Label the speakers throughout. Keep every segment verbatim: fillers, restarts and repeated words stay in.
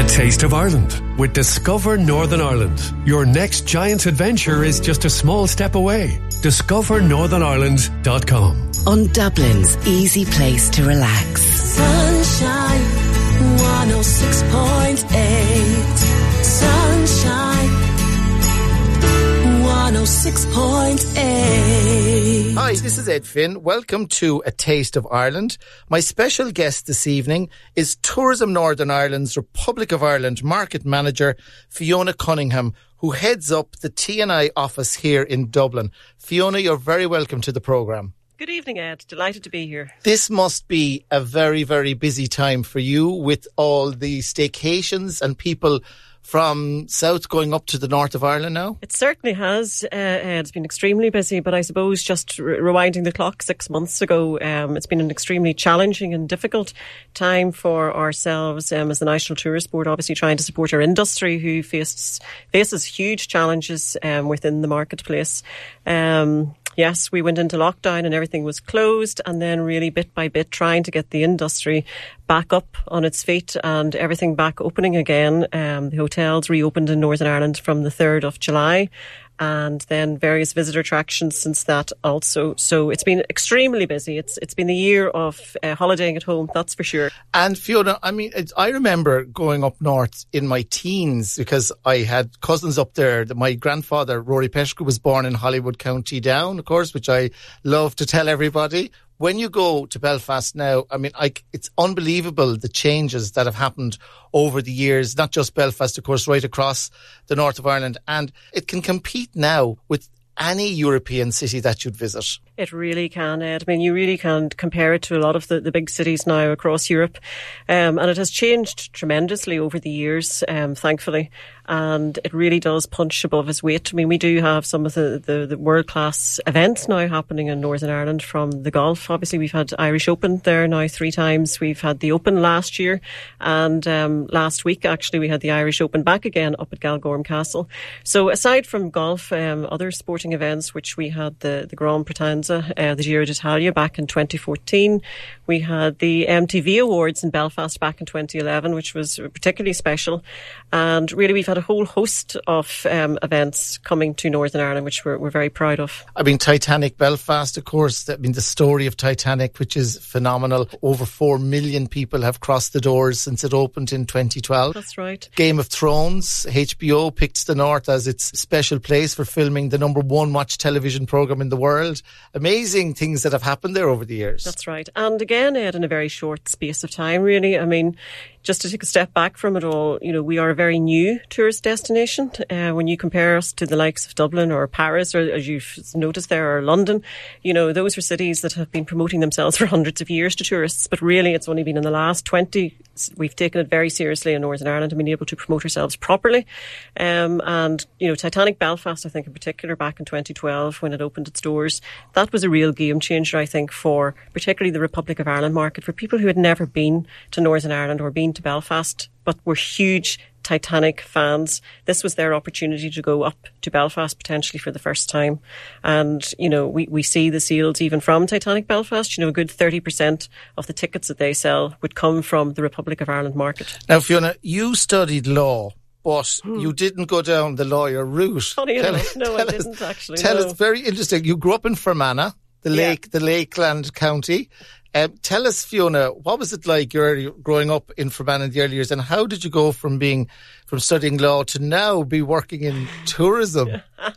Speaker 1: Taste of Ireland with Discover Northern Ireland. Your next giant adventure is just a small step away. discover northern ireland dot com.
Speaker 2: On Dublin's easy place to relax.
Speaker 3: Sunshine one oh six point eight. Sunshine one oh six point eight.
Speaker 4: Hi, this is Ed Finn. Welcome to A Taste of Ireland. My special guest this evening is Tourism Northern Ireland's Republic of Ireland Market Manager, Fiona Cunningham, who heads up the T and I office here in Dublin. Fiona, you're very welcome to the programme.
Speaker 5: Good evening, Ed. Delighted to be here.
Speaker 4: This must be a very, very busy time for you with all the staycations and people from south going up to the north of Ireland now?
Speaker 5: It certainly has. Uh, Ed. It's been extremely busy, but I suppose just re- rewinding the clock six months ago, um, it's been an extremely challenging and difficult time for ourselves um, as the National Tourist Board, obviously trying to support our industry who faces, faces huge challenges um, within the marketplace. Um Yes, we went into lockdown and everything was closed, and then really bit by bit trying to get the industry back up on its feet and everything back opening again. Um, the hotels reopened in Northern Ireland from the third of July. And then various visitor attractions since that also. So it's been extremely busy. It's It's been the year of uh, holidaying at home, that's for sure.
Speaker 4: And Fiona, I mean, it's, I remember going up north in my teens because I had cousins up there. My grandfather, Rory Peshku, was born in Hollywood, County Down, of course, which I love to tell everybody. When you go to Belfast now, I mean, I, it's unbelievable the changes that have happened over the years, not just Belfast, of course, right across the north of Ireland. And it can compete now with any European city that you'd visit.
Speaker 5: It really can, Ed. I mean, you really can compare it to a lot of the, the big cities now across Europe. Um, and it has changed tremendously over the years, um, thankfully. And it really does punch above its weight. I mean, we do have some of the, the, the world-class events now happening in Northern Ireland from the golf. Obviously, we've had Irish Open there now three times. We've had the Open last year. And um, last week, actually, we had the Irish Open back again up at Galgorm Castle. So aside from golf, um, other sporting events, which we had the, the Grand Pretenza, Uh, the Giro d'Italia back in twenty fourteen. We had the M T V Awards in Belfast back in twenty eleven, which was particularly special. And really, we've had a whole host of um, events coming to Northern Ireland, which we're, we're very proud of.
Speaker 4: I mean, Titanic Belfast, of course. I mean, the story of Titanic, which is phenomenal. Over four million people have crossed the doors since it opened in twenty twelve.
Speaker 5: That's right.
Speaker 4: Game of Thrones, H B O picked the North as its special place for filming the number one watched television programme in the world. Amazing things that have happened there over the years.
Speaker 5: That's right. And again, Ed, in a very short space of time, really. I mean, just to take a step back from it all, you know, we are a very new tourist destination. Uh, when you compare us to the likes of Dublin or Paris, or as you've noticed there, or London, you know, those are cities that have been promoting themselves for hundreds of years to tourists. But really, it's only been in the last twenty, we've taken it very seriously in Northern Ireland and been able to promote ourselves properly. Um, and, you know, Titanic Belfast, I think in particular, back in twenty twelve, when it opened its doors, that was a real game changer, I think, for particularly the Republic of Ireland market, for people who had never been to Northern Ireland or been to Belfast, but were huge Titanic fans. This was their opportunity to go up to Belfast potentially for the first time. And, you know, we, we see the sales even from Titanic Belfast. You know, a good thirty percent of the tickets that they sell would come from the Republic of Ireland market.
Speaker 4: Now, Fiona, you studied law, but hmm. you didn't go down the lawyer route.
Speaker 5: Funny
Speaker 4: tell
Speaker 5: enough.
Speaker 4: Us,
Speaker 5: no, I
Speaker 4: us,
Speaker 5: didn't actually.
Speaker 4: Tell
Speaker 5: no.
Speaker 4: us, very interesting. You grew up in Fermanagh, the lake,
Speaker 5: yeah.
Speaker 4: the Lakeland County. Um, tell us, Fiona, what was it like your growing up in Fermanagh in the early years, and how did you go from being from studying law to now be working in tourism?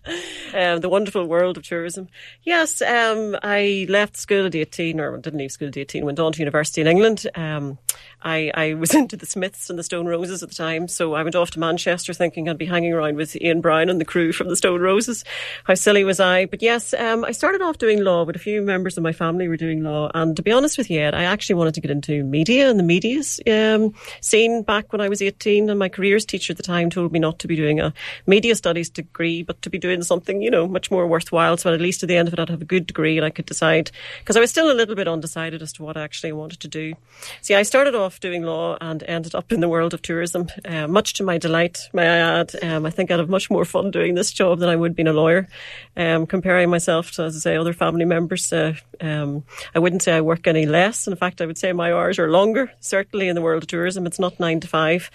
Speaker 5: um, the wonderful world of tourism. Yes, um, I left school at eighteen, or didn't leave school at eighteen, went on to university in England. Um, I, I was into the Smiths and the Stone Roses at the time, so I went off to Manchester thinking I'd be hanging around with Ian Brown and the crew from the Stone Roses. How silly was I? But yes, um, I started off doing law, but a few members of my family were doing law. And to be honest with you, Ed, I actually wanted to get into media and the media's um, scene back when I was eighteen, and my careers teacher at the time told me not to be doing a media studies degree, but to be doing something, you know, much more worthwhile. So at least at the end of it, I'd have a good degree and I could decide, because I was still a little bit undecided as to what I actually wanted to do. See, I started off doing law and ended up in the world of tourism, uh, much to my delight, may I add. Um, I think I'd have much more fun doing this job than I would being a lawyer. Um, comparing myself to, as I say, other family members, uh, um, I wouldn't say I work any less. In fact, I would say my hours are longer, certainly in the world of tourism. It's not nine to five.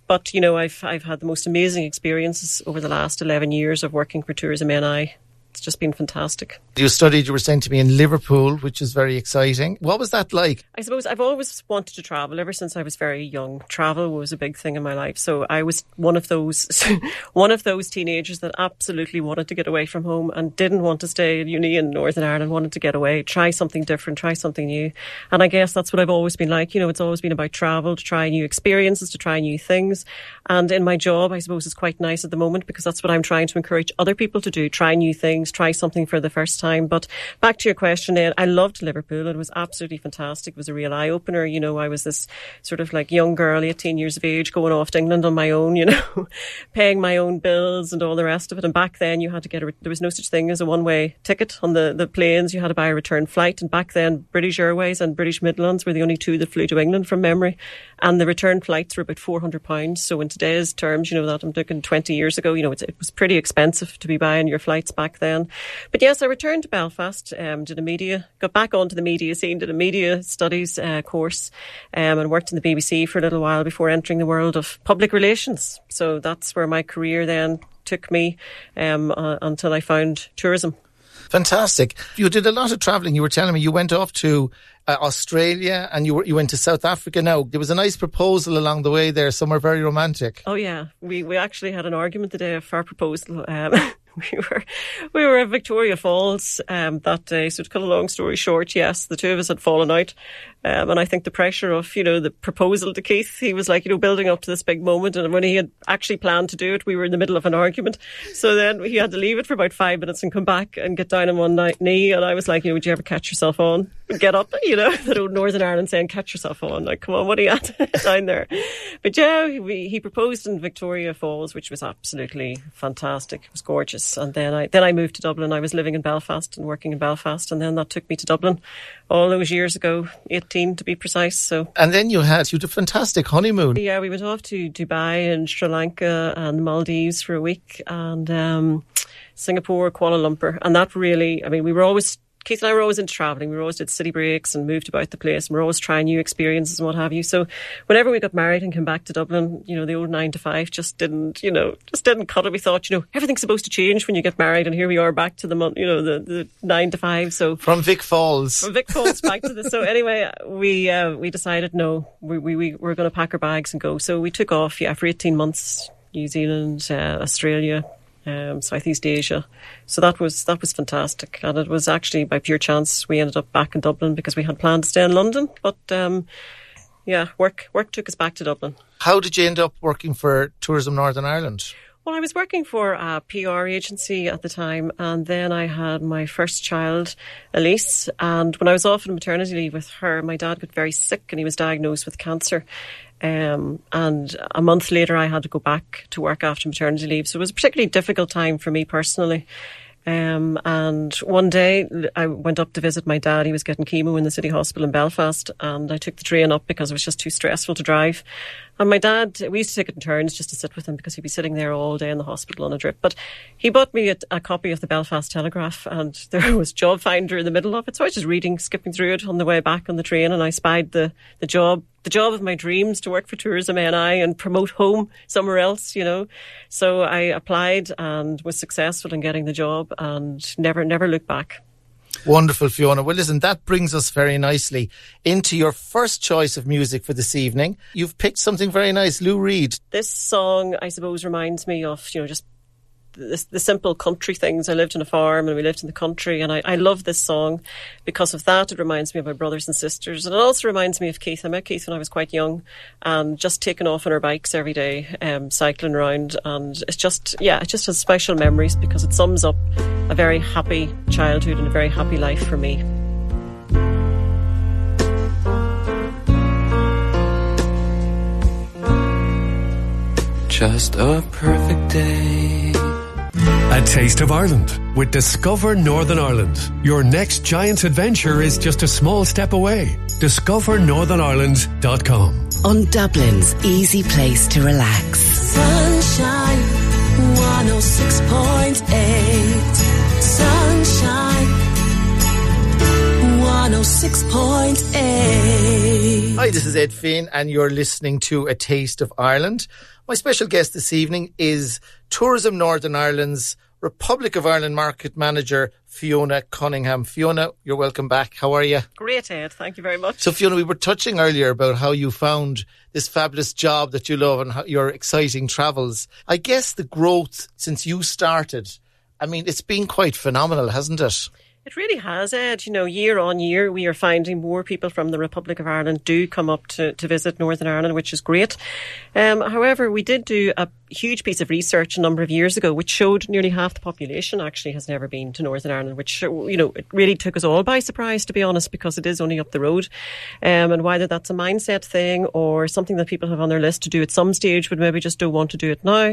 Speaker 5: but, you know, I've I've had the most amazing experiences over the last eleven years of working for Tourism N I. It's just been fantastic.
Speaker 4: You studied, you were saying to me, in Liverpool, which is very exciting. What was that like?
Speaker 5: I suppose I've always wanted to travel ever since I was very young. Travel was a big thing in my life. So I was one of those one of those teenagers that absolutely wanted to get away from home and didn't want to stay in uni in Northern Ireland, wanted to get away, try something different, try something new. And I guess that's what I've always been like. You know, it's always been about travel, to try new experiences, to try new things. And in my job, I suppose it's quite nice at the moment because that's what I'm trying to encourage other people to do, try new things, try something for the first time. But back to your question, Ed, I loved Liverpool. It was absolutely fantastic. It was a real eye-opener. You know, I was this sort of like young girl, eighteen years of age, going off to England on my own, you know, paying my own bills and all the rest of it. And back then you had to get a, there was no such thing as a one-way ticket on the, the planes. You had to buy a return flight. And back then, British Airways and British Midlands were the only two that flew to England from memory. And the return flights were about four hundred pounds. So in today's terms, you know, that I'm looking twenty years ago, you know, it's, it was pretty expensive to be buying your flights back then. But yes, I returned to Belfast, um, did a media, got back onto the media scene, did a media studies uh, course um, and worked in the B B C for a little while before entering the world of public relations. So that's where my career then took me um, uh, until I found tourism.
Speaker 4: Fantastic. You did a lot of travelling. You were telling me you went off to uh, Australia and you were, you went to South Africa. Now, there was a nice proposal along the way there, somewhere very romantic.
Speaker 5: Oh, yeah. We we actually had an argument the day of our proposal. Um, we were we were at Victoria Falls um, that day. So to cut a long story short, yes, the two of us had fallen out. Um, and I think the pressure of, you know, the proposal to Keith, he was like, you know, building up to this big moment. And when he had actually planned to do it, we were in the middle of an argument. So then he had to leave it for about five minutes and come back and get down on one knee. And I was like, you know, would you ever catch yourself on? Get up, you know, that old Northern Ireland saying, catch yourself on. Like, come on, what are you at down there? But yeah, he, he proposed in Victoria Falls, which was absolutely fantastic. It was gorgeous. And then I, then I moved to Dublin. I was living in Belfast and working in Belfast. And then that took me to Dublin all those years ago, eighteen to be precise. So,
Speaker 4: and then you had, you had a fantastic honeymoon.
Speaker 5: Yeah, we went off to Dubai and Sri Lanka and Maldives for a week and um, Singapore, Kuala Lumpur. And that really, I mean, we were always, Keith and I were always into travelling. We were always did city breaks and moved about the place. And we were always trying new experiences and what have you. So whenever we got married and came back to Dublin, you know, the old nine to five just didn't, you know, just didn't cut it. We thought, you know, everything's supposed to change when you get married. And here we are back to the, you know, the, the nine to five. So
Speaker 4: from Vic Falls.
Speaker 5: From Vic Falls back to this. So anyway, we uh, we decided, no, we, we, we were going to pack our bags and go. So we took off, yeah, for eighteen months, New Zealand, uh, Australia, Um, Southeast Asia. So that was that was fantastic. And it was actually by pure chance we ended up back in Dublin because we had planned to stay in London. But um, yeah, work work took us back to Dublin.
Speaker 4: How did you end up working for Tourism Northern Ireland?
Speaker 5: Well, I was working for a P R agency at the time, and then I had my first child, Elise. And when I was off on maternity leave with her, my dad got very sick and he was diagnosed with cancer. Um, and a month later, I had to go back to work after maternity leave. So it was a particularly difficult time for me personally. Um, and one day I went up to visit my dad. He was getting chemo in the city hospital in Belfast, and I took the train up because it was just too stressful to drive. And my dad, we used to take it in turns just to sit with him because he'd be sitting there all day in the hospital on a drip. But he bought me a, a copy of the Belfast Telegraph, and there was Job Finder in the middle of it. So I was just reading, skipping through it on the way back on the train, and I spied the, the job, the job of my dreams to work for Tourism N I and promote home somewhere else, you know. So I applied and was successful in getting the job and never, never looked back.
Speaker 4: Wonderful, Fiona. Well, listen, that brings us very nicely into your first choice of music for this evening. You've picked something very nice, Lou Reed.
Speaker 5: This song, I suppose, reminds me of, you know, just the, the simple country things. I lived on a farm and we lived in the country, and I, I love this song because of that. It reminds me of my brothers and sisters, and it also reminds me of Keith. I met Keith when I was quite young and just taking off on our bikes every day, um, cycling around, and it's just, yeah, it just has special memories because it sums up a very happy childhood and a very happy life for me.
Speaker 6: Just a perfect day.
Speaker 1: A taste of Ireland with Discover Northern Ireland. Your next giant adventure is just a small step away. discover northern ireland dot com.
Speaker 2: On Dublin's easy place to relax.
Speaker 3: Sunshine, one oh six point eight. Sunshine, one oh six. six point eight.
Speaker 4: Hi, this is Ed Finn and you're listening to A Taste of Ireland. My special guest this evening is Tourism Northern Ireland's Republic of Ireland Market Manager, Fiona Cunningham. Fiona, you're welcome back. How are you?
Speaker 5: Great, Ed. Thank you very much.
Speaker 4: So, Fiona, we were touching earlier about how you found this fabulous job that you love and how your exciting travels. I guess the growth since you started, I mean, it's been quite phenomenal, hasn't it?
Speaker 5: It really has, Ed. You know, year on year, we are finding more people from the Republic of Ireland do come up to, to visit Northern Ireland, which is great. Um, however, we did do a huge piece of research a number of years ago, which showed nearly half the population actually has never been to Northern Ireland, which, you know, it really took us all by surprise, to be honest, because it is only up the road. Um, and whether that's a mindset thing or something that people have on their list to do at some stage, but maybe just don't want to do it now.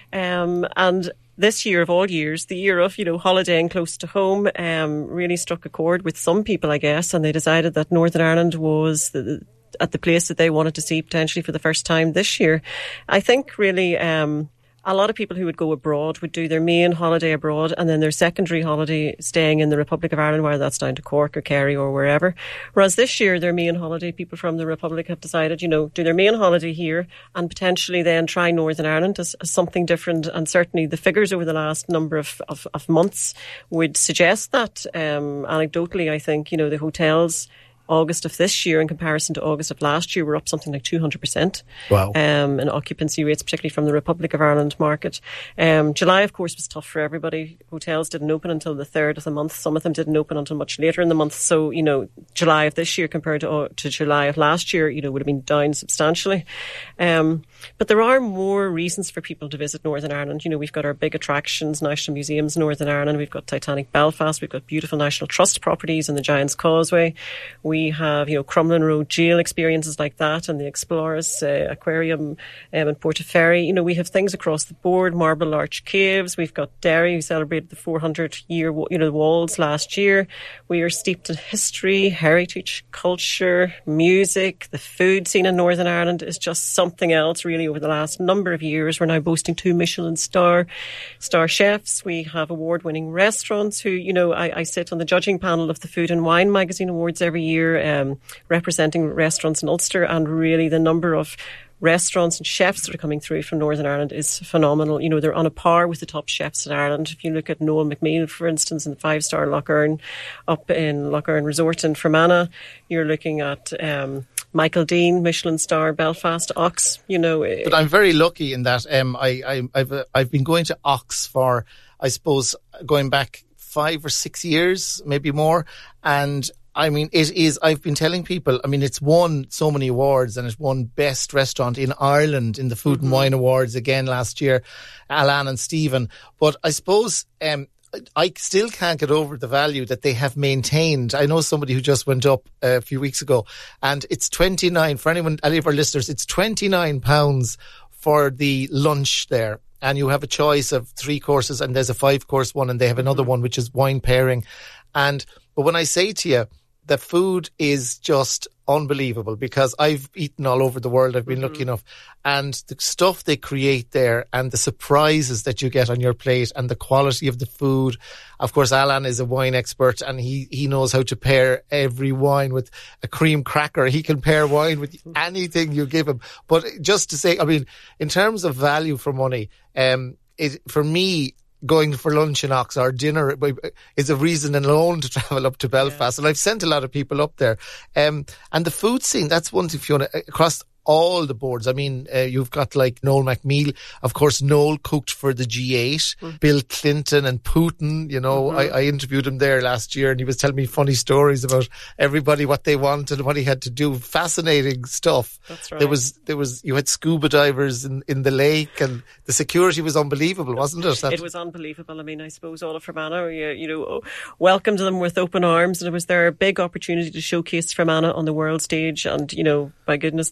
Speaker 5: Um, and this year of all years, the year of, you know, holidaying close to home, um, really struck a chord with some people, I guess, and they decided that Northern Ireland was the, at the place that they wanted to see potentially for the first time this year. I think really, um, a lot of people who would go abroad would do their main holiday abroad and then their secondary holiday staying in the Republic of Ireland, whether that's down to Cork or Kerry or wherever. Whereas this year, their main holiday, people from the Republic have decided, you know, do their main holiday here and potentially then try Northern Ireland as, as something different. And certainly the figures over the last number of, of, of months would suggest that. Um, anecdotally, I think, you know, the hotels August of this year in comparison to August of last year, we're up something like two hundred percent.
Speaker 4: Wow.
Speaker 5: Um, in occupancy rates, particularly from the Republic of Ireland market. Um, July, of course, was tough for everybody. Hotels didn't open until the third of the month. Some of them didn't open until much later in the month. So, you know, July of this year compared to, uh, to July of last year, you know, would have been down substantially. Um, but there are more reasons for people to visit Northern Ireland. You know, we've got our big attractions, National Museums, Northern Ireland. We've got Titanic Belfast. We've got beautiful National Trust properties in the Giant's Causeway. We have, you know, Crumlin Road jail experiences like that and the Explorers uh, Aquarium um, in Portaferry. You know, we have things across the board, Marble Arch Caves. We've got Derry, who celebrated the four hundred year, you know, walls last year. We are steeped in history, heritage, culture, music. The food scene in Northern Ireland is just something else, really, over the last number of years. We're now boasting two Michelin star star chefs. We have award-winning restaurants who, you know, I, I sit on the judging panel of the Food and Wine Magazine Awards every year, um, representing restaurants in Ulster, and really the number of restaurants and chefs that are coming through from Northern Ireland is phenomenal. You know, they're on a par with the top chefs in Ireland. If you look at Noel McMeal, for instance, in the five-star Lough Erne, up in Lough Erne Resort in Fermanagh, you're looking at um, Michael Dean, Michelin star, Belfast, Ox, you know.
Speaker 4: But I'm very lucky in that um, I, I, I've, uh, I've been going to Ox for, I suppose, going back five or six years, maybe more, and I mean, it is, I've been telling people, I mean, it's won so many awards and it won Best Restaurant in Ireland in the Food mm-hmm. and Wine Awards again last year, Alan and Stephen. But I suppose um, I still can't get over the value that they have maintained. I know somebody who just went up a few weeks ago and it's twenty-nine, for anyone, any of our listeners, it's twenty-nine pounds for the lunch there. And you have a choice of three courses and there's a five course one and they have another one which is wine pairing. And, but when I say to you, the food is just unbelievable because I've eaten all over the world. I've been mm-hmm. lucky enough. And the stuff they create there and the surprises that you get on your plate and the quality of the food. Of course, Alan is a wine expert and he, he knows how to pair every wine with a cream cracker. He can pair wine with anything you give him. But just to say, I mean, in terms of value for money, um, it, for me, going for lunch in Ox or dinner is a reason alone to travel up to Belfast. Yeah. And I've sent a lot of people up there. Um, and the food scene, that's one thing, Fiona, across all the boards. I mean, uh, you've got like Noel McMeal. Of course, Noel cooked for the G eight. Mm. Bill Clinton and Putin, you know, mm-hmm. I, I interviewed him there last year and he was telling me funny stories about everybody, what they wanted and what he had to do. Fascinating stuff.
Speaker 5: That's right.
Speaker 4: There was, there was, you had scuba divers in, in the lake and the security was unbelievable, wasn't it? That,
Speaker 5: it was unbelievable. I mean, I suppose all of Fermanagh, you, you know, welcomed them with open arms and it was their big opportunity to showcase Fermanagh on the world stage. And, you know, my goodness, that's what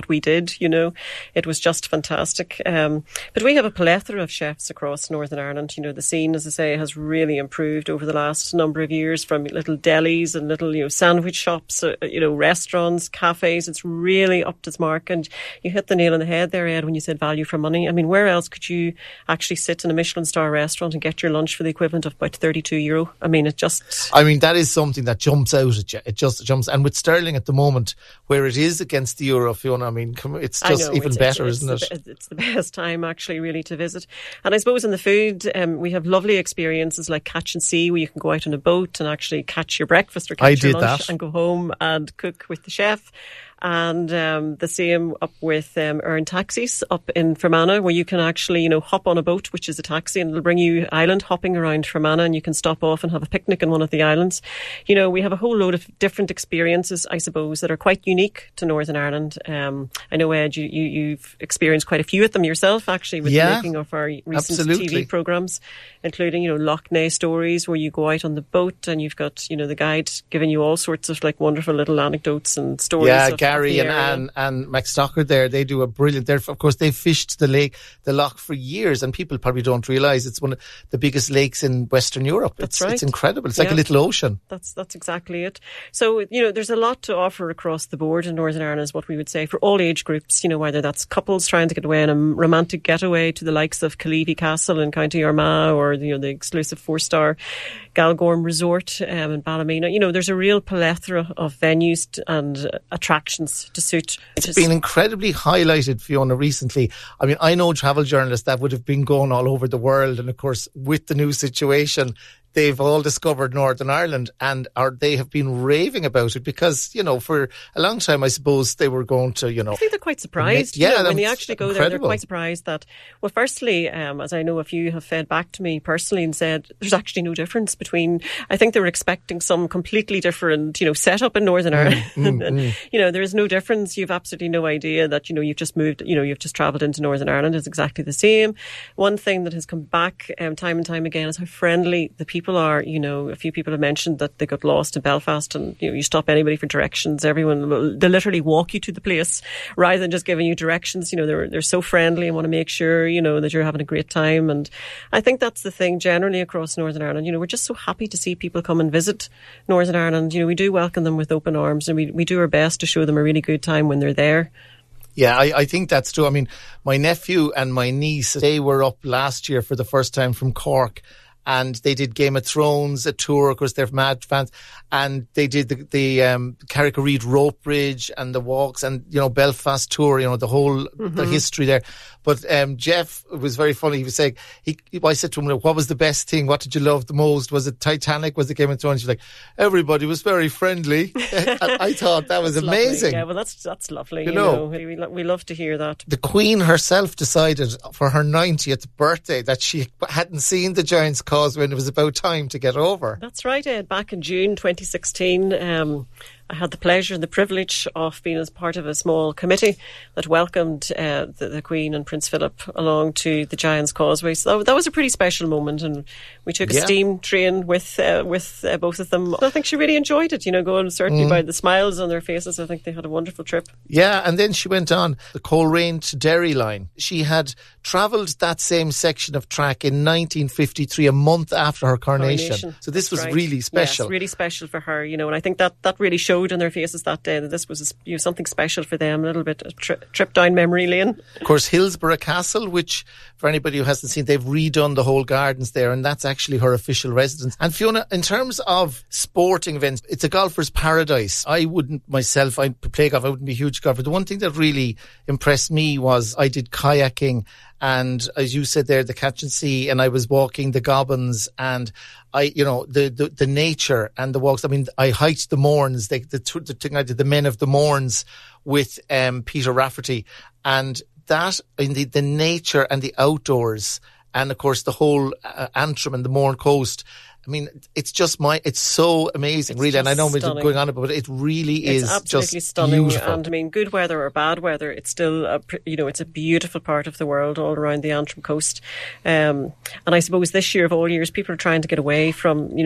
Speaker 5: we did, you know. It was just fantastic. Um, but we have a plethora of chefs across Northern Ireland. You know, the scene, as I say, has really improved over the last number of years, from little delis and little, you know, sandwich shops, uh, you know, restaurants, cafes. It's really upped its mark. And you hit the nail on the head there, Ed, when you said value for money. I mean, where else could you actually sit in a Michelin star restaurant and get your lunch for the equivalent of about thirty-two euro? I mean, it just...
Speaker 4: I mean, that is something that jumps out at you. It just jumps. And with sterling at the moment, where it is against the euro, Fiona, I mean, it's just know, even
Speaker 5: it's,
Speaker 4: better,
Speaker 5: it's,
Speaker 4: isn't
Speaker 5: it's
Speaker 4: it?
Speaker 5: The, it's the best time, actually, really, to visit. And I suppose in the food, um, we have lovely experiences like Catch and Sea, where you can go out on a boat and actually catch your breakfast or catch
Speaker 4: I
Speaker 5: your
Speaker 4: did
Speaker 5: lunch
Speaker 4: that.
Speaker 5: and go home and cook with the chef. And um, the same up with um, Earn Taxis up in Fermanagh, where you can actually, you know, hop on a boat, which is a taxi, and it'll bring you island hopping around Fermanagh, and you can stop off and have a picnic in one of the islands. You know, we have a whole load of different experiences, I suppose, that are quite unique to Northern Ireland. Um, I know, Ed, you, you, you've experienced quite a few of them yourself, actually, with
Speaker 4: yeah,
Speaker 5: the making of our recent
Speaker 4: absolutely.
Speaker 5: T V programmes, including, you know, Loch Ness Stories, where you go out on the boat and you've got, you know, the guide giving you all sorts of like wonderful little anecdotes and stories.
Speaker 4: Yeah,
Speaker 5: of,
Speaker 4: Gary
Speaker 5: of
Speaker 4: and
Speaker 5: area.
Speaker 4: Anne and Max Stockard there, they do a brilliant, they're, of course they've fished the lake, the loch for years, and people probably don't realise it's one of the biggest lakes in Western Europe.
Speaker 5: That's
Speaker 4: it's,
Speaker 5: right.
Speaker 4: It's incredible. It's like
Speaker 5: yeah.
Speaker 4: a little ocean.
Speaker 5: That's that's exactly it. So, you know, there's a lot to offer across the board in Northern Ireland, is what we would say, for all age groups, you know, whether that's couples trying to get away on a romantic getaway to the likes of Kalevi Castle in County Armagh, or, you know, the exclusive four-star Galgorm Resort um, in Ballymena. You know, there's a real plethora of venues and uh, attractions to suit.
Speaker 4: It's just been incredibly highlighted, Fiona, recently. I mean, I know travel journalists that would have been going all over the world, and of course, with the new situation, they've all discovered Northern Ireland, and are they have been raving about it, because, you know, for a long time, I suppose they were going to, you know...
Speaker 5: I think they're quite surprised.
Speaker 4: Yeah,
Speaker 5: you know, when they actually go
Speaker 4: incredible.
Speaker 5: there, they're quite surprised that, well, firstly, um, as I know a few have fed back to me personally and said, there's actually no difference between... I think they were expecting some completely different, you know, setup in Northern Ireland.
Speaker 4: Mm,
Speaker 5: and,
Speaker 4: mm.
Speaker 5: you know, there is no difference. You've absolutely no idea that, you know, you've just moved, you know, you've just travelled into Northern Ireland. It's exactly the same. One thing that has come back um, time and time again is how friendly the people are. You know, a few people have mentioned that they got lost in Belfast, and, you know, you stop anybody for directions, everyone will, they literally walk you to the place rather than just giving you directions. You know, they're they're so friendly and want to make sure, you know, that you're having a great time. And I think that's the thing generally across Northern Ireland. You know, we're just so happy to see people come and visit Northern Ireland. You know, we do welcome them with open arms, and we, we do our best to show them a really good time when they're there.
Speaker 4: Yeah, I, I think that's true. I mean, my nephew and my niece, they were up last year for the first time from Cork, and they did Game of Thrones, a tour. Of course, they're mad fans. And they did the, the um, Carrick-a-Reid rope bridge and the walks, and, you know, Belfast tour, you know, the whole mm-hmm. the history there. But um, Jeff, it was very funny. He was saying, he, I said to him, what was the best thing? What did you love the most? Was it Titanic? Was it Game of Thrones? She's like, everybody was very friendly. And I thought that was
Speaker 5: that's
Speaker 4: amazing.
Speaker 5: Lovely. Yeah, well, that's that's lovely.
Speaker 4: You,
Speaker 5: you
Speaker 4: know,
Speaker 5: know, we, we love to hear that.
Speaker 4: The Queen herself decided for her ninetieth birthday that she hadn't seen the Giant's Causeway, and it was about time to get over.
Speaker 5: That's right, Ed. Back in June twenty sixteen, um, I had the pleasure and the privilege of being as part of a small committee that welcomed uh, the, the Queen and Prince Philip along to the Giant's Causeway. So that, that was a pretty special moment, and we took a
Speaker 4: yeah.
Speaker 5: steam train with uh, with uh, both of them. I think she really enjoyed it, you know, going certainly mm. by the smiles on their faces. I think they had a wonderful trip.
Speaker 4: Yeah, and then she went on the Coleraine to Derry line. She had travelled that same section of track in nineteen fifty-three, a month after her coronation. coronation. So this was
Speaker 5: right.
Speaker 4: really special.
Speaker 5: Yes, really special for her, you know, and I think that, that really showed on their faces that day that this was, you know, something special for them, a little bit a tri- trip down memory lane.
Speaker 4: Of course, Hillsborough Castle, which for anybody who hasn't seen, they've redone the whole gardens there, and that's actually her official residence. And Fiona, in terms of sporting events, it's a golfer's paradise. I wouldn't myself, I play golf, I wouldn't be a huge golfer. The one thing that really impressed me was I did kayaking, and as you said there, the Catch and Sea, and I was walking the Gobbins, and I, you know, the, the, the nature and the walks. I mean, I hiked the Mournes, the, the, the thing I did, the Men of the Mournes with um, Peter Rafferty, and that, in the, the nature and the outdoors, and of course the whole uh, Antrim and the Mourne coast. I mean, it's just my, it's so amazing,
Speaker 5: it's
Speaker 4: really. And I know we're
Speaker 5: stunning.
Speaker 4: going on about it, but it really
Speaker 5: it's
Speaker 4: is
Speaker 5: absolutely
Speaker 4: just
Speaker 5: stunning.
Speaker 4: beautiful.
Speaker 5: And I mean, good weather or bad weather, it's still, a, you know, it's a beautiful part of the world all around the Antrim coast. Um, and I suppose this year of all years, people are trying to get away from, you know,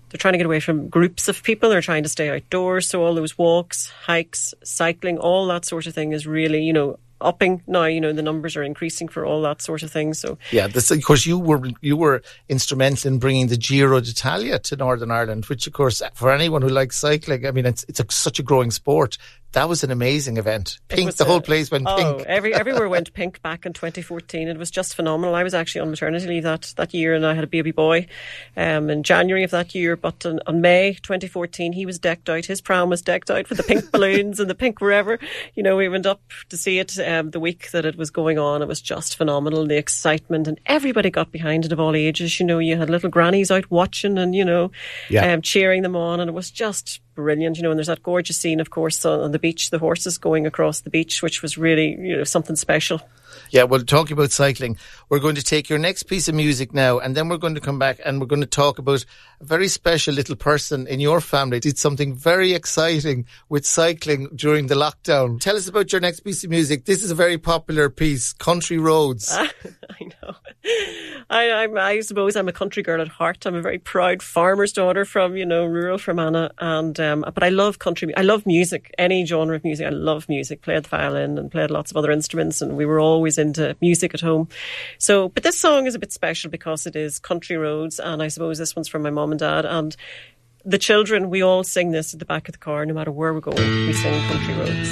Speaker 5: they're trying to get away from groups of people. They're trying to stay outdoors. So all those walks, hikes, cycling, all that sort of thing is really, you know, upping now. You know, the numbers are increasing for all that sort of thing. So
Speaker 4: yeah, this, of course, you were you were instrumental in bringing the Giro d'Italia to Northern Ireland, which, of course, for anyone who likes cycling, I mean, it's it's a, such a growing sport. That was an amazing event. Pink, the a, whole place went
Speaker 5: oh,
Speaker 4: pink.
Speaker 5: every, everywhere went pink back in twenty fourteen. It was just phenomenal. I was actually on maternity leave that, that year, and I had a baby boy um, in January of that year. But on, on May twenty fourteen, he was decked out. His pram was decked out with the pink balloons and the pink wherever. You know, we went up to see it um, the week that it was going on. It was just phenomenal, the excitement, and everybody got behind it of all ages. You know, you had little grannies out watching and, you know, yeah. um, cheering them on, and it was just brilliant, you know. And there's that gorgeous scene, of course, on, on the beach, the horses going across the beach, which was really, you know, something special.
Speaker 4: Yeah, well, talking about cycling, we're going to take your next piece of music now, and then we're going to come back and we're going to talk about a very special little person in your family did something very exciting with cycling during the lockdown. Tell us about your next piece of music. This is a very popular piece, Country Roads.
Speaker 5: I know. I, I'm, I suppose I'm a country girl at heart. I'm a very proud farmer's daughter from, you know, rural Fermanagh, and um, but I love country. I love music, any genre of music. I love music. Played the violin and played lots of other instruments, and we were always into music at home. So, but this song is a bit special because it is Country Roads, and I suppose this one's from my mum and dad, and the children, we all sing this at the back of the car no matter where we're going. We sing Country Roads.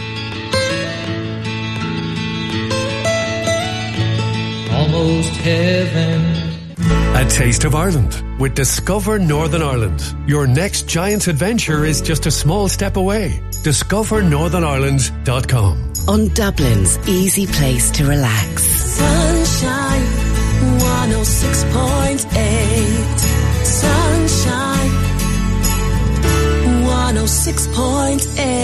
Speaker 6: Almost heaven.
Speaker 1: A taste of Ireland with Discover Northern Ireland. Your next giant adventure is just a small step away. discover northern ireland dot com.
Speaker 2: On Dublin's easy place to relax.
Speaker 3: Sunshine, one oh six point eight. Sunshine, one oh six point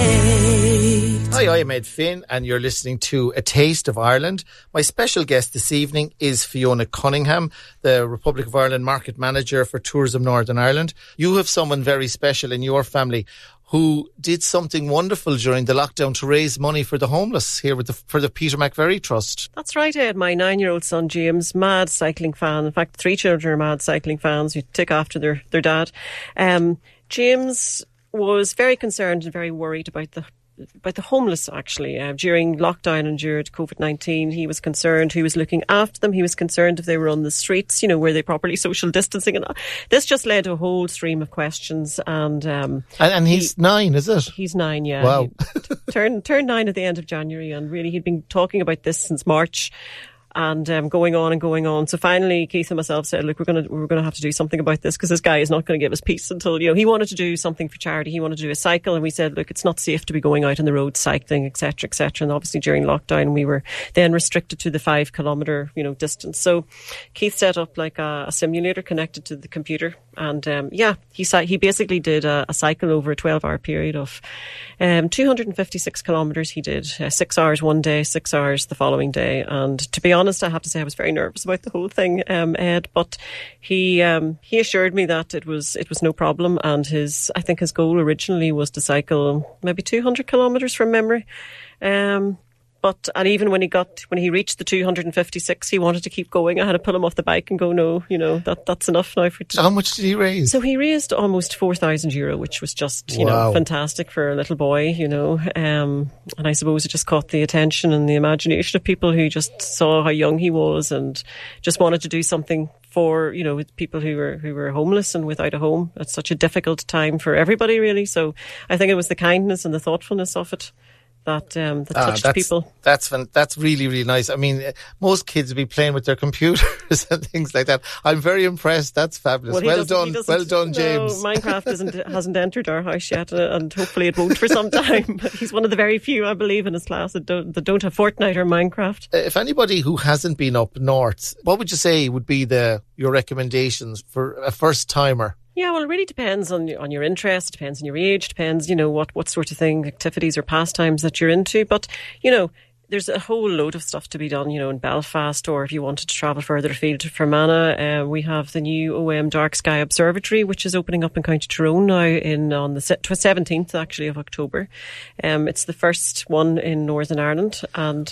Speaker 3: eight.
Speaker 4: Hi, I'm Ed Finn, and you're listening to A Taste of Ireland. My special guest this evening is Fiona Cunningham, the Republic of Ireland Market Manager for Tourism Northern Ireland. You have someone very special in your family who did something wonderful during the lockdown to raise money for the homeless here with the, for the Peter McVerry Trust.
Speaker 5: That's right, Ed. My nine-year-old son, James, mad cycling fan. In fact, three children are mad cycling fans who take after their, their dad. Um, James was very concerned and very worried about the about the homeless, actually. Uh, during lockdown and during COVID nineteen, he was concerned. He was looking after them. He was concerned if they were on the streets, you know, were they properly social distancing? And this just led to a whole stream of questions. And um,
Speaker 4: and, and he's he, nine, is it?
Speaker 5: He's nine, yeah.
Speaker 4: Wow.
Speaker 5: He turned, turned nine at the end of January, and really he'd been talking about this since March. And um, going on and going on. So finally, Keith and myself said, look, we're going to we're going to have to do something about this, because this guy is not going to give us peace until, you know, he wanted to do something for charity. He wanted to do a cycle. And we said, look, it's not safe to be going out on the road cycling, et cetera, et cetera. And obviously during lockdown, we were then restricted to the five kilometre, you know, distance. So Keith set up like a, a simulator connected to the computer. And um, yeah, he he basically did a, a cycle over a twelve hour period of um, two hundred fifty-six kilometres. He did uh, six hours one day, six hours the following day. And to be honest, I have to say I was very nervous about the whole thing, um, Ed. But he um, he assured me that it was it was no problem. And his I think his goal originally was to cycle maybe two hundred kilometres from memory. Um, But, and even when he got, when he reached the two hundred fifty-six, he wanted to keep going. I had to pull him off the bike and go, no, you know, that, that's enough now for.
Speaker 4: So how much did he raise?
Speaker 5: So he raised almost four thousand euro, which was just, you
Speaker 4: wow.
Speaker 5: know, fantastic for a little boy, you know. Um, and I suppose it just caught the attention and the imagination of people who just saw how young he was and just wanted to do something for, you know, with people who were who were homeless and without a home at such a difficult time for everybody, really. So I think it was the kindness and the thoughtfulness of it that um, that touched
Speaker 4: ah, that's,
Speaker 5: people.
Speaker 4: That's that's really, really nice. I mean, most kids would be playing with their computers and things like that. I'm very impressed. That's fabulous. Well, well done. Well done, James.
Speaker 5: No, Minecraft isn't, hasn't entered our house yet, uh, and hopefully it won't for some time. But he's one of the very few, I believe, in his class that don't, that don't have Fortnite or Minecraft.
Speaker 4: If anybody who hasn't been up north, what would you say would be the your recommendations for a first-timer?
Speaker 5: Yeah, well, it really depends on on your interest, depends on your age, depends, you know, what, what sort of thing, activities or pastimes that you're into. But, you know, there's a whole load of stuff to be done, you know, in Belfast, or if you wanted to travel further afield to Fermanagh, uh, we have the new O M Dark Sky Observatory, which is opening up in County Tyrone now in on the seventeenth, actually, of October. Um, it's the first one in Northern Ireland, and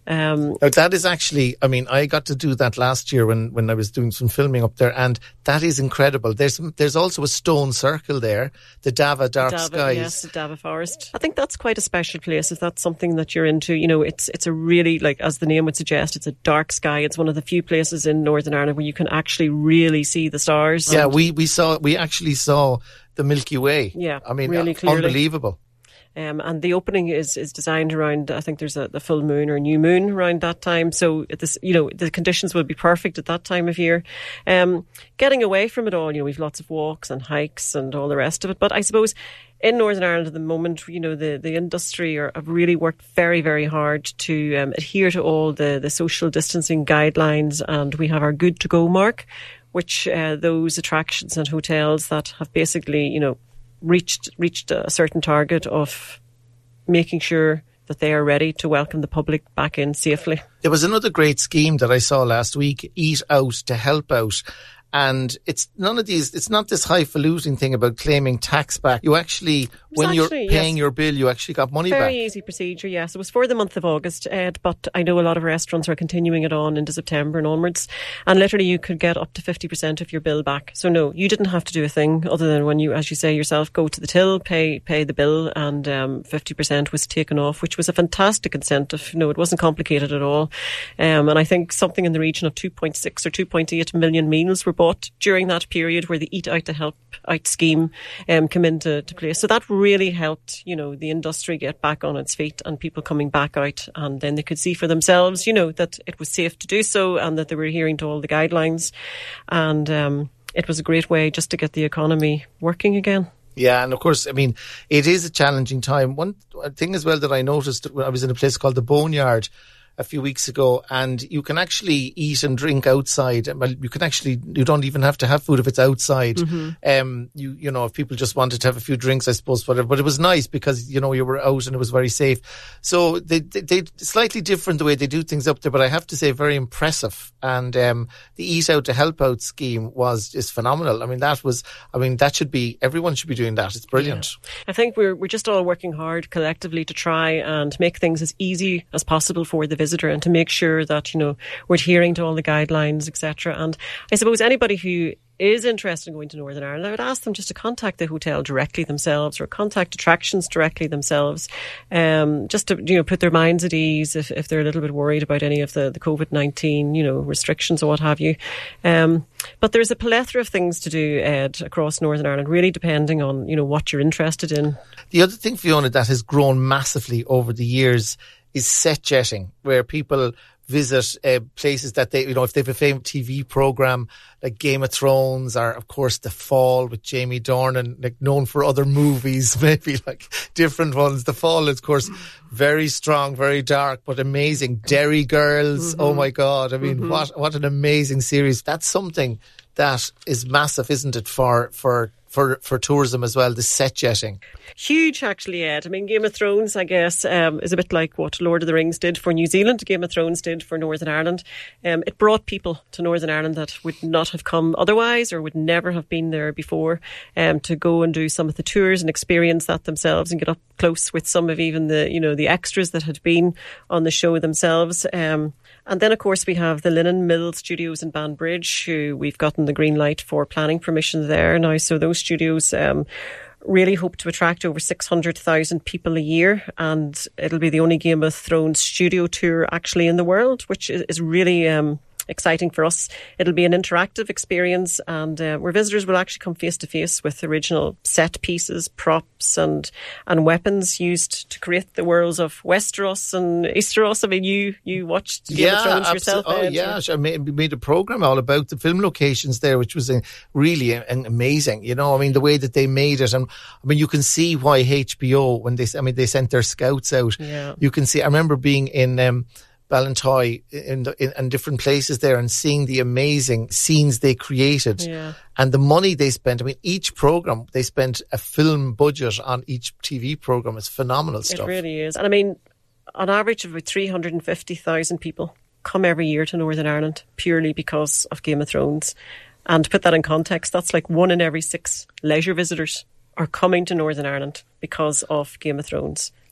Speaker 5: Um,
Speaker 4: now that is actually, I mean, I got to do that last year when, when I was doing some filming up there, and that is incredible. There's there's also a stone circle there, the Dava Dark
Speaker 5: Dava,
Speaker 4: Skies.
Speaker 5: Yes, the Dava Forest. I think that's quite a special place if that's something that you're into. You know, it's it's a really, like, as the name would suggest, it's a dark sky. It's one of the few places in Northern Ireland where you can actually really see the stars.
Speaker 4: Yeah, we, we saw, we actually saw the Milky Way.
Speaker 5: Yeah,
Speaker 4: I mean,
Speaker 5: really
Speaker 4: uh,
Speaker 5: clearly.
Speaker 4: Unbelievable.
Speaker 5: Um, and the opening is, is designed around, I think there's a the full moon or new moon around that time. So this, you know, the conditions will be perfect at that time of year. Um, getting away from it all, you know, we've lots of walks and hikes and all the rest of it. But I suppose in Northern Ireland at the moment, you know, the, the industry are, have really worked very, very hard to um, adhere to all the, the social distancing guidelines. And we have our good to go mark, which uh, those attractions and hotels that have basically, you know, reached reached a certain target of making sure that they are ready to welcome the public back in safely.
Speaker 4: There was another great scheme that I saw last week, Eat Out to Help Out. And it's none of these, it's not this highfalutin thing about claiming tax back. You actually, when
Speaker 5: actually,
Speaker 4: you're paying
Speaker 5: yes.
Speaker 4: your bill, you actually got money
Speaker 5: Very
Speaker 4: back.
Speaker 5: Very easy procedure, yes. It was for the month of August, Ed, but I know a lot of restaurants are continuing it on into September and onwards. And literally you could get up to fifty percent of your bill back. So no, you didn't have to do a thing other than when you, as you say yourself, go to the till, pay pay the bill, and um, fifty percent was taken off, which was a fantastic incentive. No, it wasn't complicated at all. Um, and I think something in the region of two point six or two point eight million meals were bought during that period where the Eat Out to Help Out scheme um, came into to place. So that really helped, you know, the industry get back on its feet and people coming back out, and then they could see for themselves, you know, that it was safe to do so and that they were adhering to all the guidelines. And um, it was a great way just to get the economy working again.
Speaker 4: Yeah, and of course, I mean, it is a challenging time. One thing as well that I noticed when I was in a place called the Boneyard a few weeks ago, and you can actually eat and drink outside. Well, you can actually, you don't even have to have food if it's outside. Mm-hmm. Um, you you know, if people just wanted to have a few drinks, I suppose, whatever. But it was nice because, you know, you were out and it was very safe. So they, they, they slightly different the way they do things up there, but I have to say very impressive. And um, the Eat Out to Help Out scheme was is phenomenal. I mean, that was, I mean, that should be, everyone should be doing that. It's brilliant.
Speaker 5: Yeah. I think we're we're just all working hard collectively to try and make things as easy as possible for the visitor and to make sure that, you know, we're adhering to all the guidelines, et cetera. And I suppose anybody who is interested in going to Northern Ireland, I would ask them just to contact the hotel directly themselves or contact attractions directly themselves, um, just to, you know, put their minds at ease if, if they're a little bit worried about any of the, the COVID nineteen, you know, restrictions or what have you. Um, but there's a plethora of things to do, Ed, across Northern Ireland, really depending on, you know, what you're interested in.
Speaker 4: The other thing, Fiona, that has grown massively over the years is set jetting, where people visit uh, places that they, you know, if they have a famous T V program like Game of Thrones, or of course The Fall with Jamie Dornan, like known for other movies, maybe like different ones. The Fall is, of course, very strong, very dark, but amazing. Derry Girls, mm-hmm. Oh my God! I mean, mm-hmm. what what an amazing series. That's something that is massive, isn't it, for for. For, for tourism as well, the set jetting.
Speaker 5: Huge, actually, Ed. I mean, Game of Thrones, I guess, um, is a bit like what Lord of the Rings did for New Zealand, Game of Thrones did for Northern Ireland. Um, it brought people to Northern Ireland that would not have come otherwise or would never have been there before, um, to go and do some of the tours and experience that themselves and get up close with some of even the, you know, the extras that had been on the show themselves. Um, And then, of course, we have the Linen Mill Studios in Banbridge, who we've gotten the green light for planning permission there now. So those studios um, really hope to attract over six hundred thousand people a year. And it'll be the only Game of Thrones studio tour actually in the world, which is really Um, exciting for us. It'll be an interactive experience, and uh, where visitors will actually come face to face with original set pieces, props and and weapons used to create the worlds of Westeros and Easteros. I mean, you you watched Game
Speaker 4: yeah,
Speaker 5: of Thrones
Speaker 4: abso-
Speaker 5: yourself.
Speaker 4: Oh
Speaker 5: Ed,
Speaker 4: yeah,
Speaker 5: so.
Speaker 4: I made, made a program all about the film locations there, which was uh, really uh, amazing. You know, I mean, the way that they made it, and I mean, you can see why H B O, when they, I mean, they sent their scouts out.
Speaker 5: Yeah.
Speaker 4: You can see. I remember being in Um, Ballantoy in, the, in in different places there and seeing the amazing scenes they created,
Speaker 5: Yeah.
Speaker 4: and the money they spent. I mean, each program they spent a film budget on each T V program. It's phenomenal stuff.
Speaker 5: It really is. And I mean, on average, about three hundred fifty thousand people come every year to Northern Ireland purely because of Game of Thrones. And to put that in context, that's like one in every six leisure visitors are coming to Northern Ireland because of Game of Thrones.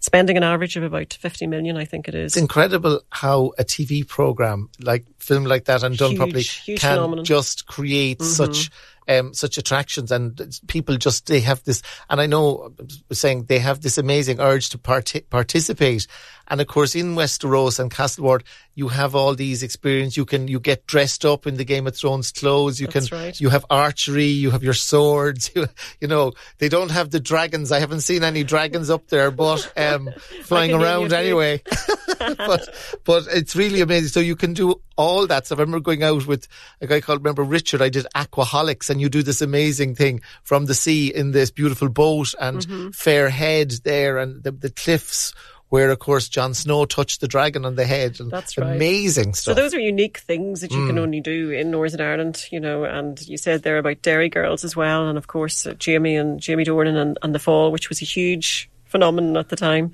Speaker 5: spending an average of about fifty million, I think it is.
Speaker 4: It's incredible how a T V programme, like film like that and done
Speaker 5: Huge,
Speaker 4: properly,
Speaker 5: huge
Speaker 4: can
Speaker 5: phenomenon.
Speaker 4: just create
Speaker 5: Mm-hmm.
Speaker 4: such um, such attractions, and people just, they have this, and I know, I was saying, they have this amazing urge to part- participate. And of course, in Westeros and Castleward, you have all these experiences. You can, you get dressed up in the Game of Thrones clothes. You
Speaker 5: That's
Speaker 4: can,
Speaker 5: right.
Speaker 4: you have archery, you have your swords. You, you know, they don't have the dragons. I haven't seen any dragons up there, but um, flying
Speaker 5: can name
Speaker 4: around
Speaker 5: you a few.
Speaker 4: anyway. but but it's really amazing. So you can do all that stuff. I remember going out with a guy called, remember Richard, I did Aquaholics, and you do this amazing thing from the sea in this beautiful boat, and
Speaker 5: Mm-hmm.
Speaker 4: Fair Head there, and the, the cliffs where, of course, Jon Snow touched the dragon on the head. And
Speaker 5: That's right.
Speaker 4: amazing
Speaker 5: So
Speaker 4: stuff.
Speaker 5: those are unique things that you
Speaker 4: Mm.
Speaker 5: can only do in Northern Ireland, you know, and you said there about Dairy Girls as well, and of course uh, Jamie and Jamie Dornan and, and The Fall, which was a huge phenomenon at the time.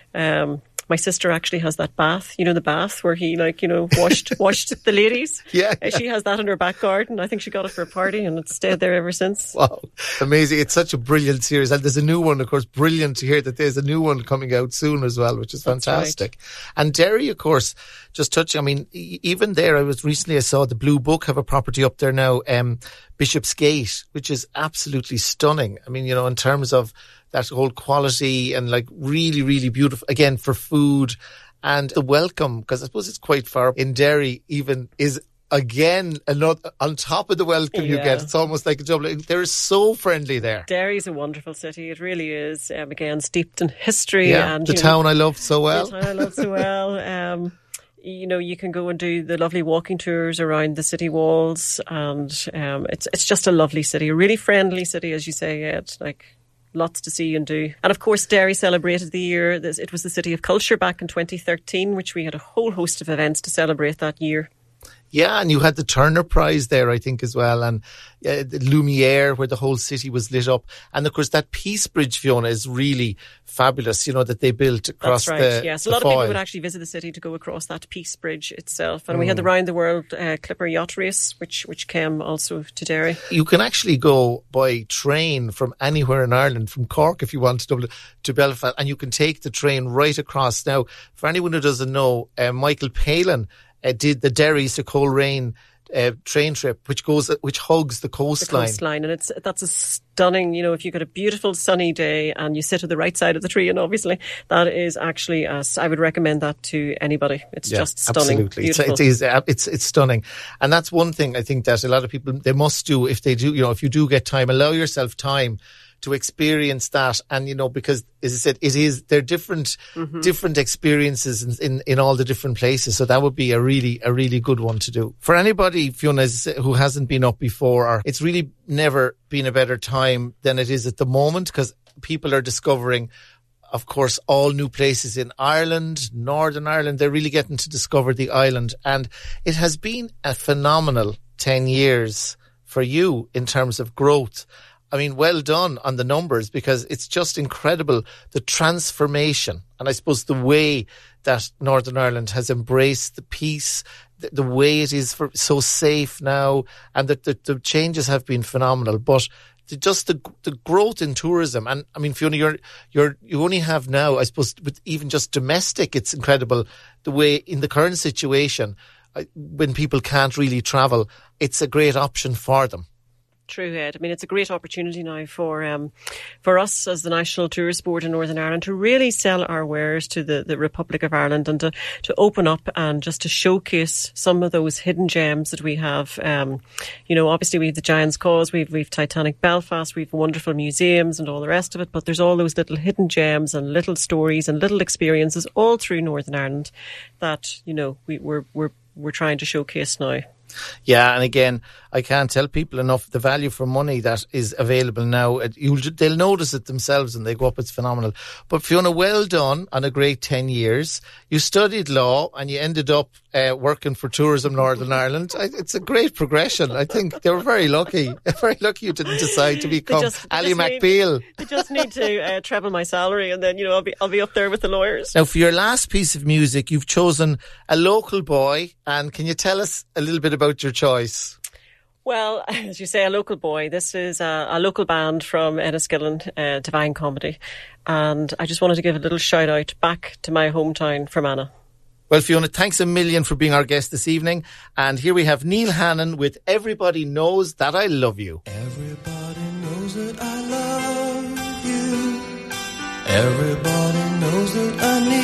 Speaker 5: Um, my sister actually has that bath, you know, the bath where he, like, you know, washed washed the ladies.
Speaker 4: Yeah,
Speaker 5: Uh, She has that in her back garden. I think she got it for a party and it's stayed there ever since.
Speaker 4: Wow, amazing. It's such a brilliant series. And there's a new one, of course, brilliant to hear that there's a new one coming out soon as well, which is
Speaker 5: That's
Speaker 4: fantastic. And Derry, of course, just touching, I mean, e- even there, I was recently, I saw the Blue Book have a property up there now, um, Bishopsgate, which is absolutely stunning. I mean, you know, in terms of that whole quality and like really, really beautiful, again, for food and the welcome, because I suppose it's quite far in Derry even is again another on top of the welcome you
Speaker 5: Yeah.
Speaker 4: get. It's almost like a double. They're so friendly there.
Speaker 5: Derry's a wonderful city. It really is. Um, again, steeped in history.
Speaker 4: Yeah,
Speaker 5: and
Speaker 4: the
Speaker 5: you know,
Speaker 4: town I love so well.
Speaker 5: The town I love so well. Um, you know, you can go and do the lovely walking tours around the city walls, and um, it's it's just a lovely city, a really friendly city, as you say, Ed. Like, lots to see and do. And of course, Derry celebrated the year. This, it was the City of Culture back in twenty thirteen, which we had a whole host of events to celebrate that year.
Speaker 4: Yeah, and you had the Turner Prize there, I think, as well, and uh, the Lumiere, where the whole city was lit up. And of course, that Peace Bridge, Fiona, is really fabulous, you know, that they built across
Speaker 5: That's right,
Speaker 4: the
Speaker 5: yes. A
Speaker 4: the
Speaker 5: lot of people
Speaker 4: Foyle.
Speaker 5: would actually visit the city to go across that Peace Bridge itself. And we had the Round the World uh, Clipper Yacht Race, which, which came also to Derry.
Speaker 4: You can actually go by train from anywhere in Ireland, from Cork if you want to Dublin, to Belfast, and you can take the train right across. Now, for anyone who doesn't know, uh, Michael Palin uh, did the Derry to Coleraine uh, train trip, which goes, which hugs the
Speaker 5: The
Speaker 4: coastline.
Speaker 5: coastline, and it's that's a stunning, you know, if you've got a beautiful sunny day and you sit at the right side of the tree, and obviously that is actually, a, I would recommend that to anybody. It's
Speaker 4: Yeah,
Speaker 5: just stunning,
Speaker 4: absolutely. It's,
Speaker 5: beautiful.
Speaker 4: it is, uh, it's, it's stunning. And that's one thing I think that a lot of people, they must do if they do, you know, if you do get time, allow yourself time to experience that. And, you know, because as I said, it is, they're different,
Speaker 5: Mm-hmm.
Speaker 4: different experiences in, in, in all the different places. So that would be a really, a really good one to do. For anybody, Fiona, who hasn't been up before, or it's really never been a better time than it is at the moment, because people are discovering, of course, all new places in Ireland, Northern Ireland. They're really getting to discover the island. And it has been a phenomenal ten years for you in terms of growth. I mean, well done on the numbers, because it's just incredible, the transformation. And I suppose the way that Northern Ireland has embraced the peace, the, the way it is for, so safe now, and that the, the changes have been phenomenal. But the, just the the growth in tourism, and I mean, Fiona, you're you're you only have now, I suppose, with even just domestic, it's incredible the way in the current situation, uh, when people can't really travel, it's a great option for them.
Speaker 5: True, Ed. I mean, it's a great opportunity now for um, for us as the National Tourist Board in Northern Ireland to really sell our wares to the, the Republic of Ireland, and to, to open up and just to showcase some of those hidden gems that we have. Um, you know, obviously we have the Giant's Cause, we've, we've Titanic Belfast, we've wonderful museums and all the rest of it, but there's all those little hidden gems and little stories and little experiences all through Northern Ireland that, you know, we, we're, we're, we're trying to showcase now.
Speaker 4: Yeah, and again, I can't tell people enough the value for money that is available now. You'll, they'll notice it themselves when they go up. It's phenomenal. But Fiona, well done on a great ten years. You studied law and you ended up uh, working for Tourism Northern Ireland. I, it's a great progression. I think they were very lucky. Very lucky you didn't decide to become
Speaker 5: just- they
Speaker 4: Ali
Speaker 5: just need-
Speaker 4: McBeal.
Speaker 5: I just need to uh, treble my salary, and then, you know, I'll be I'll be up there with the lawyers.
Speaker 4: Now, for your last piece of music, you've chosen a local boy. And can you tell us a little bit about your choice?
Speaker 5: Well, as you say, a local boy. This is a, a local band from Enniskillen, uh, Divine Comedy. And I just wanted to give a little shout out back to my hometown, Fermanagh.
Speaker 4: Well, Fiona, thanks a million for being our guest this evening. And here we have Neil Hannon with Everybody Knows That I Love You.
Speaker 7: Everybody knows that I love you. Everybody knows that I need